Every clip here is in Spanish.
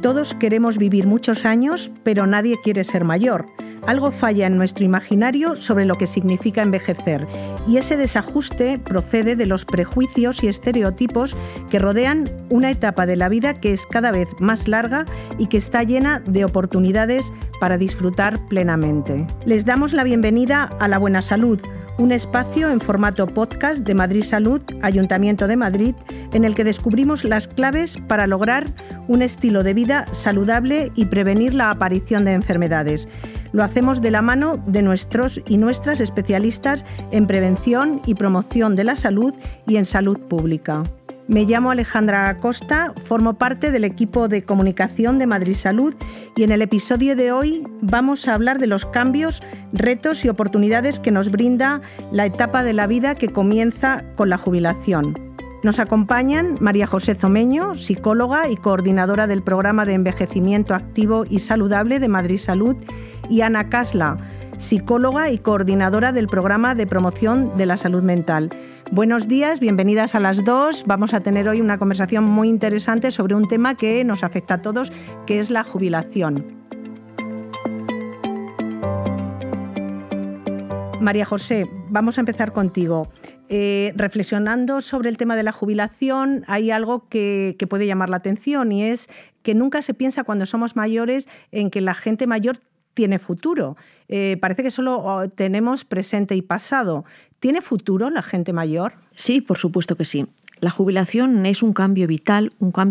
Todos queremos vivir muchos años, pero nadie quiere ser mayor. Algo falla en nuestro imaginario sobre lo que significa envejecer, y ese desajuste procede de los prejuicios y estereotipos que rodean una etapa de la vida que es cada vez más larga y que está llena de oportunidades para disfrutar plenamente. Les damos la bienvenida a La Buena Salud, un espacio en formato podcast de Madrid Salud, Ayuntamiento de Madrid, en el que descubrimos las claves para lograr un estilo de vida saludable y prevenir la aparición de enfermedades. Lo hacemos de la mano de nuestros y nuestras especialistas en prevención y promoción de la salud y en salud pública. Me llamo Alejandra Acosta, formo parte del equipo de comunicación de Madrid Salud y en el episodio de hoy vamos a hablar de los cambios, retos y oportunidades que nos brinda la etapa de la vida que comienza con la jubilación. Nos acompañan María José Zomeño, psicóloga y coordinadora del programa de envejecimiento activo y saludable de Madrid Salud, y Ana Casla, psicóloga y coordinadora del programa de promoción de la salud mental. Buenos días, bienvenidas a las dos. Vamos a tener hoy una conversación muy interesante sobre un tema que nos afecta a todos, que es la jubilación. María José, vamos a empezar contigo. Reflexionando sobre el tema de la jubilación, hay algo que puede llamar la atención y es que nunca se piensa cuando somos mayores en que la gente mayor tiene futuro. Parece que solo tenemos presente y pasado. ¿Tiene futuro la gente mayor? Sí, por supuesto que sí. La jubilación es un cambio vital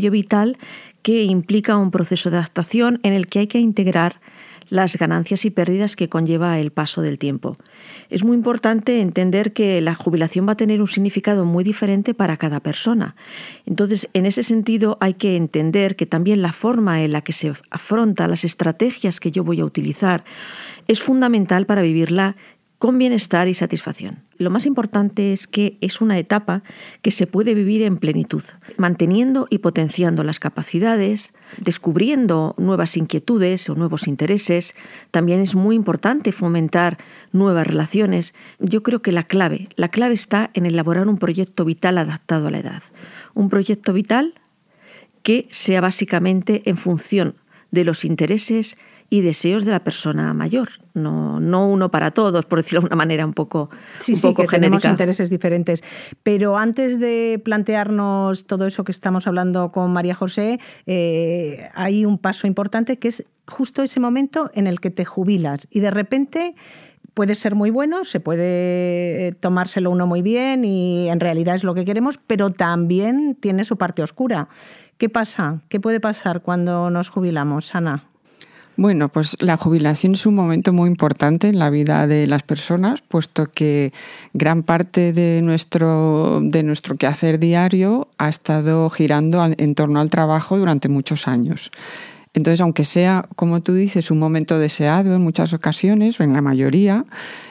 que implica un proceso de adaptación en el que hay que integrar las ganancias y pérdidas que conlleva el paso del tiempo. Es muy importante entender que la jubilación va a tener un significado muy diferente para cada persona. Entonces, en ese sentido, hay que entender que también la forma en la que se afronta las estrategias que yo voy a utilizar es fundamental para vivirla con bienestar y satisfacción. Lo más importante es que es una etapa que se puede vivir en plenitud, manteniendo y potenciando las capacidades, descubriendo nuevas inquietudes o nuevos intereses. También es muy importante fomentar nuevas relaciones. Yo creo que la clave está en elaborar un proyecto vital adaptado a la edad. Un proyecto vital que sea básicamente en función de los intereses y deseos de la persona mayor, no uno para todos, por decirlo de una manera un poco genérica. Tenemos intereses diferentes. Pero antes de plantearnos todo eso que estamos hablando con María José, hay un paso importante que es justo ese momento en el que te jubilas y de repente puede ser muy bueno, se puede tomárselo uno muy bien y en realidad es lo que queremos, pero también tiene su parte oscura. ¿Qué pasa? ¿Qué puede pasar cuando nos jubilamos, Ana? Bueno, pues la jubilación es un momento muy importante en la vida de las personas, puesto que gran parte de nuestro quehacer diario ha estado girando en torno al trabajo durante muchos años. Entonces, aunque sea, como tú dices, un momento deseado en muchas ocasiones, o en la mayoría,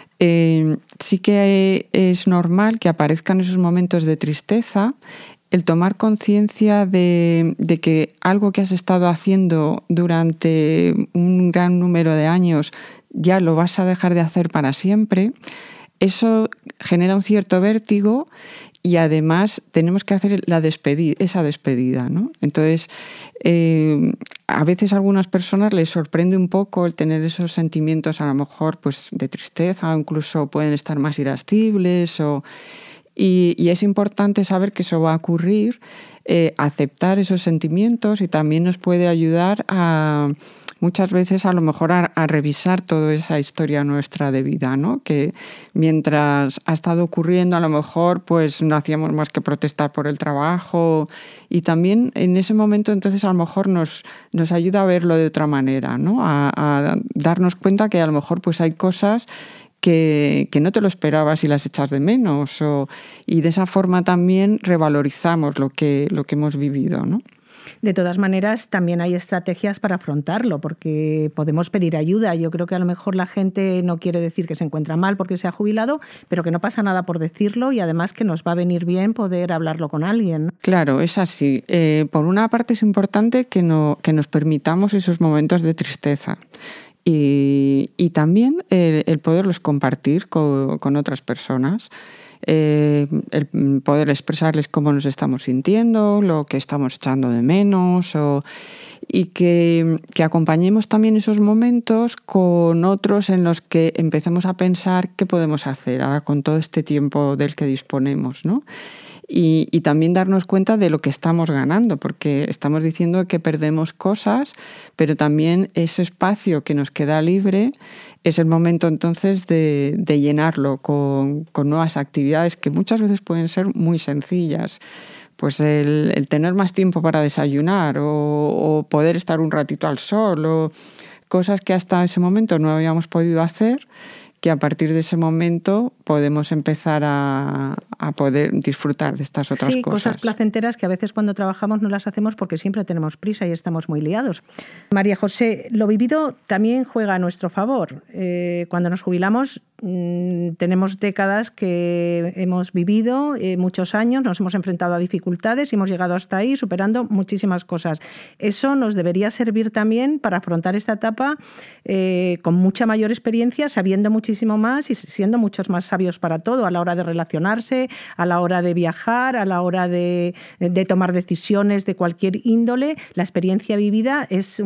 sí que es normal que aparezcan esos momentos de tristeza. El tomar conciencia de que algo que has estado haciendo durante un gran número de años ya lo vas a dejar de hacer para siempre, eso genera un cierto vértigo y además tenemos que hacer esa despedida, ¿no? Entonces, a veces a algunas personas les sorprende un poco el tener esos sentimientos a lo mejor pues, de tristeza o incluso pueden estar más irascibles y es importante saber que eso va a ocurrir, aceptar esos sentimientos y también nos puede ayudar muchas veces a lo mejor a revisar toda esa historia nuestra de vida, ¿no? Que mientras ha estado ocurriendo a lo mejor pues no hacíamos más que protestar por el trabajo y también en ese momento entonces a lo mejor nos ayuda a verlo de otra manera, ¿no? A darnos cuenta que a lo mejor pues hay cosas que no te lo esperabas y las echas de menos y de esa forma también revalorizamos lo que hemos vivido, ¿no? De todas maneras, también hay estrategias para afrontarlo, porque podemos pedir ayuda. Yo creo que a lo mejor la gente no quiere decir que se encuentra mal porque se ha jubilado, pero que no pasa nada por decirlo y además que nos va a venir bien poder hablarlo con alguien. Claro, es así. Por una parte es importante que nos permitamos esos momentos de tristeza y también el poderlos compartir con otras personas. El poder expresarles cómo nos estamos sintiendo, lo que estamos echando de menos, y que acompañemos también esos momentos con otros en los que empecemos a pensar qué podemos hacer ahora con todo este tiempo del que disponemos, ¿no? Y también darnos cuenta de lo que estamos ganando, porque estamos diciendo que perdemos cosas, pero también ese espacio que nos queda libre es el momento entonces de llenarlo con nuevas actividades que muchas veces pueden ser muy sencillas. Pues el tener más tiempo para desayunar o poder estar un ratito al sol, o cosas que hasta ese momento no habíamos podido hacer, que a partir de ese momento podemos empezar a poder disfrutar de estas otras cosas. Sí, cosas placenteras que a veces cuando trabajamos no las hacemos porque siempre tenemos prisa y estamos muy liados. María José, lo vivido también juega a nuestro favor. Cuando nos jubilamos tenemos décadas que hemos vivido, muchos años, nos hemos enfrentado a dificultades y hemos llegado hasta ahí superando muchísimas cosas. Eso nos debería servir también para afrontar esta etapa con mucha mayor experiencia, sabiendo muchísimo más y siendo muchos más sabios para todo, a la hora de relacionarse, a la hora de viajar, a la hora de tomar decisiones de cualquier índole. La experiencia vivida es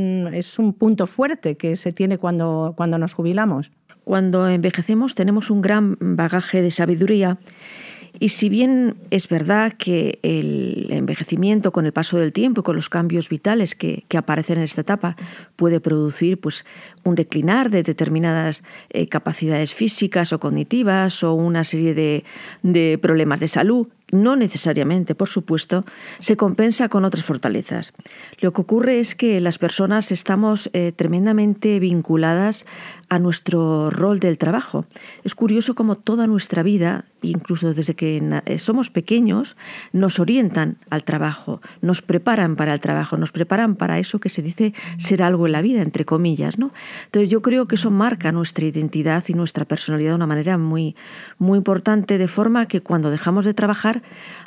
un punto fuerte que se tiene cuando nos jubilamos. Cuando envejecemos tenemos un gran bagaje de sabiduría y si bien es verdad que el envejecimiento con el paso del tiempo y con los cambios vitales que aparecen en esta etapa puede producir pues, un declinar de determinadas capacidades físicas o cognitivas o una serie de problemas de salud, no necesariamente, por supuesto, se compensa con otras fortalezas. Lo que ocurre es que las personas estamos tremendamente vinculadas a nuestro rol del trabajo. Es curioso cómo toda nuestra vida, incluso desde que somos pequeños, nos orientan al trabajo, nos preparan para el trabajo, nos preparan para eso que se dice ser algo en la vida, entre comillas, ¿no? Entonces yo creo que eso marca nuestra identidad y nuestra personalidad de una manera muy, muy importante, de forma que cuando dejamos de trabajar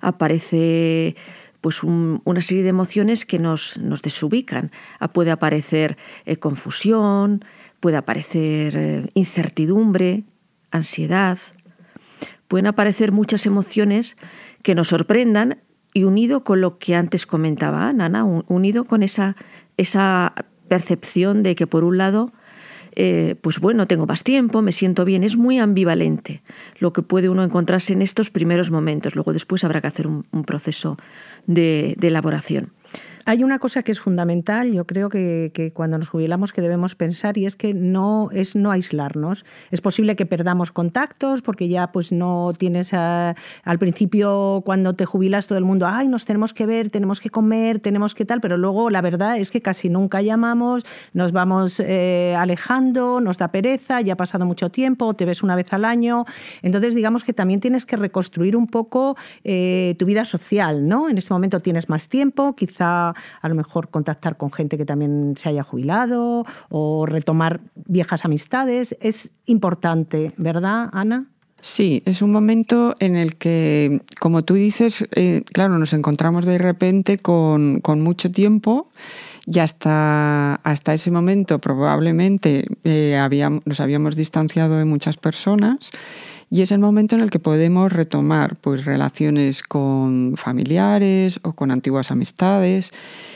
aparece pues una serie de emociones que nos desubican. Puede aparecer confusión, puede aparecer incertidumbre, ansiedad. Pueden aparecer muchas emociones que nos sorprendan y unido con lo que antes comentaba Ana, unido con esa percepción de que por un lado pues bueno, tengo más tiempo, me siento bien. Es muy ambivalente lo que puede uno encontrarse en estos primeros momentos. Luego después habrá que hacer un proceso de elaboración. Hay una cosa que es fundamental, yo creo que cuando nos jubilamos que debemos pensar, y es que no aislarnos. Es posible que perdamos contactos porque ya pues no tienes al principio cuando te jubilas todo el mundo, ay, nos tenemos que ver, tenemos que comer, tenemos que tal, pero luego la verdad es que casi nunca llamamos, nos vamos alejando, nos da pereza, ya ha pasado mucho tiempo, te ves una vez al año. Entonces digamos que también tienes que reconstruir un poco tu vida social, ¿no? En este momento tienes más tiempo, quizá a lo mejor contactar con gente que también se haya jubilado o retomar viejas amistades. Es importante, ¿verdad, Ana? Sí, es un momento en el que, como tú dices, claro, nos encontramos de repente con mucho tiempo y hasta ese momento probablemente nos habíamos distanciado de muchas personas. Y es el momento en el que podemos retomar pues, relaciones con familiares o con antiguas amistades.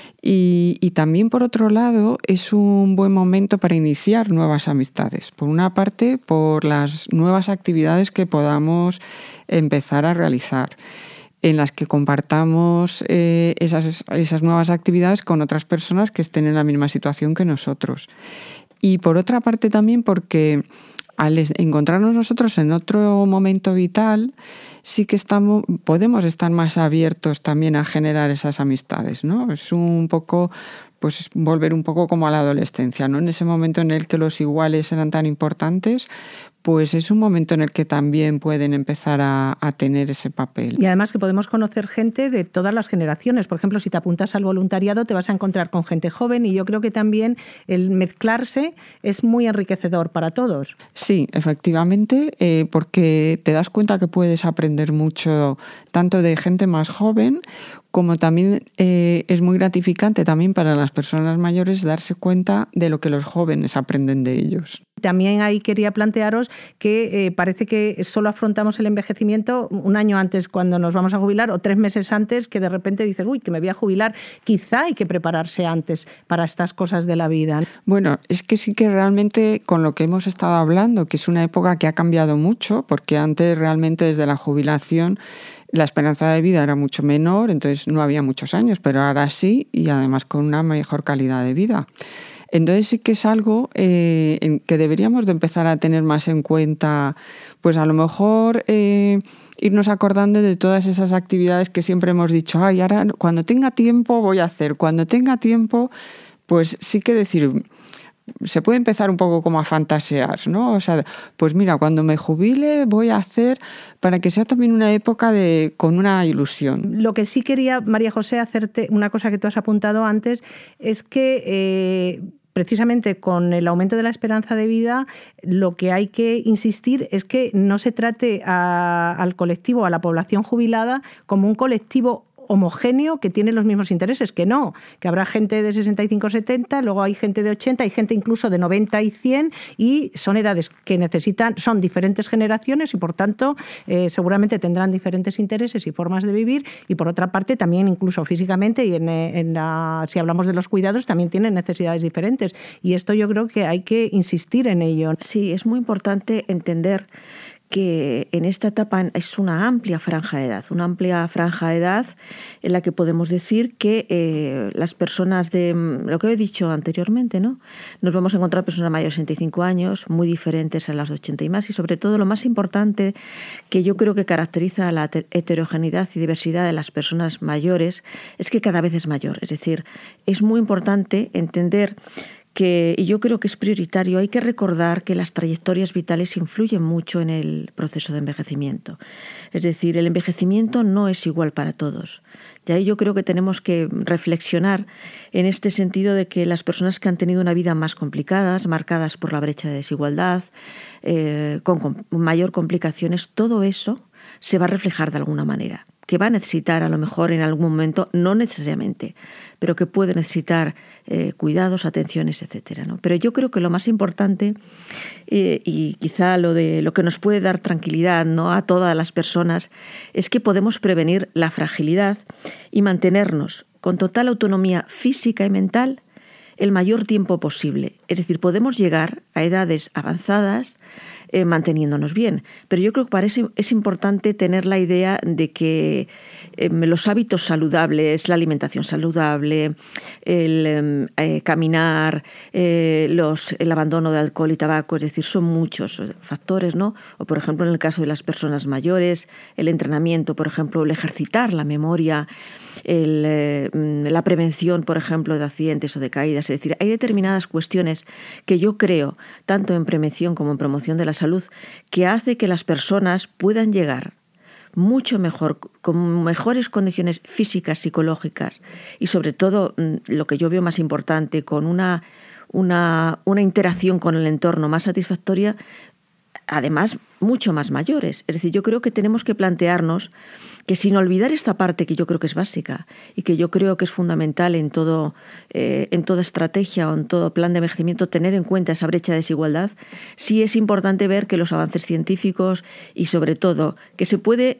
Y también, por otro lado, es un buen momento para iniciar nuevas amistades. Por una parte, por las nuevas actividades que podamos empezar a realizar, en las que compartamos esas nuevas actividades con otras personas que estén en la misma situación que nosotros. Y por otra parte también porque al encontrarnos nosotros en otro momento vital, sí que podemos estar más abiertos también a generar esas amistades, ¿no? Es un poco, pues volver un poco como a la adolescencia, ¿no? En ese momento en el que los iguales eran tan importantes, pues es un momento en el que también pueden empezar a tener ese papel. Y además que podemos conocer gente de todas las generaciones. Por ejemplo, si te apuntas al voluntariado te vas a encontrar con gente joven y yo creo que también el mezclarse es muy enriquecedor para todos. Sí, efectivamente, porque te das cuenta que puedes aprender mucho tanto de gente más joven como también es muy gratificante también para las personas mayores darse cuenta de lo que los jóvenes aprenden de ellos. También ahí quería plantearos que parece que solo afrontamos el envejecimiento un año antes cuando nos vamos a jubilar o 3 meses antes, que de repente dices, uy, que me voy a jubilar. Quizá hay que prepararse antes para estas cosas de la vida. Bueno, es que sí que realmente con lo que hemos estado hablando, que es una época que ha cambiado mucho, porque antes realmente desde la jubilación la esperanza de vida era mucho menor, entonces no había muchos años, pero ahora sí, y además con una mejor calidad de vida. Entonces sí que es algo en que deberíamos de empezar a tener más en cuenta, pues a lo mejor irnos acordando de todas esas actividades que siempre hemos dicho, ay, ahora cuando tenga tiempo voy a hacer, cuando tenga tiempo, pues sí que decir, se puede empezar un poco como a fantasear, ¿no? O sea, pues mira, cuando me jubile voy a hacer para que sea también una época con una ilusión. Lo que sí quería, María José, hacerte una cosa que tú has apuntado antes, es que precisamente con el aumento de la esperanza de vida, lo que hay que insistir es que no se trate al colectivo, a la población jubilada, como un colectivo homogéneo que tiene los mismos intereses, que no, que habrá gente de 65, 70, luego hay gente de 80, hay gente incluso de 90 y 100 y son edades que son diferentes generaciones y por tanto seguramente tendrán diferentes intereses y formas de vivir y por otra parte también incluso físicamente y si hablamos de los cuidados también tienen necesidades diferentes y esto yo creo que hay que insistir en ello. Sí, es muy importante entender que en esta etapa es una amplia franja de edad en la que podemos decir que las personas de lo que he dicho anteriormente, ¿no? Nos vamos a encontrar personas mayores de 65 años, muy diferentes a las de 80 y más, y sobre todo lo más importante que yo creo que caracteriza a la heterogeneidad y diversidad de las personas mayores es que cada vez es mayor. Es decir, es muy importante entender y yo creo que es prioritario, hay que recordar que las trayectorias vitales influyen mucho en el proceso de envejecimiento. Es decir, el envejecimiento no es igual para todos. Y ahí yo creo que tenemos que reflexionar en este sentido de que las personas que han tenido una vida más complicada, marcadas por la brecha de desigualdad, con mayor complicaciones, todo eso se va a reflejar de alguna manera, que va a necesitar a lo mejor en algún momento, no necesariamente, pero que puede necesitar cuidados, atenciones, etcétera, ¿no? Pero yo creo que lo más importante y quizá lo que nos puede dar tranquilidad, ¿no?, a todas las personas es que podemos prevenir la fragilidad y mantenernos con total autonomía física y mental el mayor tiempo posible. Es decir, podemos llegar a edades avanzadas manteniéndonos bien. Pero yo creo que para eso es importante tener la idea de que los hábitos saludables, la alimentación saludable, el caminar, el abandono de alcohol y tabaco, es decir, son muchos factores, ¿no? O, por ejemplo, en el caso de las personas mayores, el entrenamiento, por ejemplo, el ejercitar la memoria, la prevención, por ejemplo, de accidentes o de caídas. Es decir, hay determinadas cuestiones que yo creo, tanto en prevención como en promoción de la salud, que hace que las personas puedan llegar mucho mejor, con mejores condiciones físicas, psicológicas y sobre todo, lo que yo veo más importante, con una interacción con el entorno más satisfactoria, además mucho más mayores. Es decir, yo creo que tenemos que plantearnos que, sin olvidar esta parte que yo creo que es básica y que yo creo que es fundamental en toda estrategia o en todo plan de envejecimiento, tener en cuenta esa brecha de desigualdad, sí es importante ver que los avances científicos y sobre todo que se puede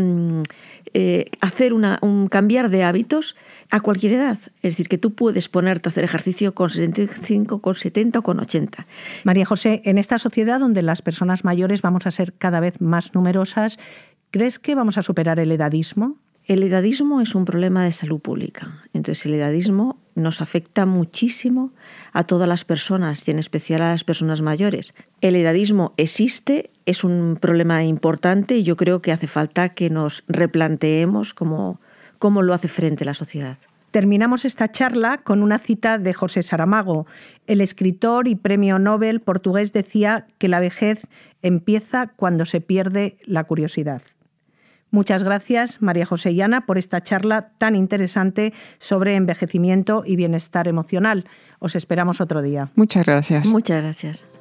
hacer un cambiar de hábitos a cualquier edad. Es decir, que tú puedes ponerte a hacer ejercicio con 65, con 70 o con 80. María José, en esta sociedad donde las personas mayores vamos a ser cada vez más numerosas, ¿crees que vamos a superar el edadismo? El edadismo es un problema de salud pública. Entonces, el edadismo nos afecta muchísimo a todas las personas y en especial a las personas mayores. El edadismo existe, es un problema importante y yo creo que hace falta que nos replanteemos cómo lo hace frente la sociedad. Terminamos esta charla con una cita de José Saramago. El escritor y premio Nobel portugués decía que la vejez empieza cuando se pierde la curiosidad. Muchas gracias, María José y Ana, por esta charla tan interesante sobre envejecimiento y bienestar emocional. Os esperamos otro día. Muchas gracias. Muchas gracias.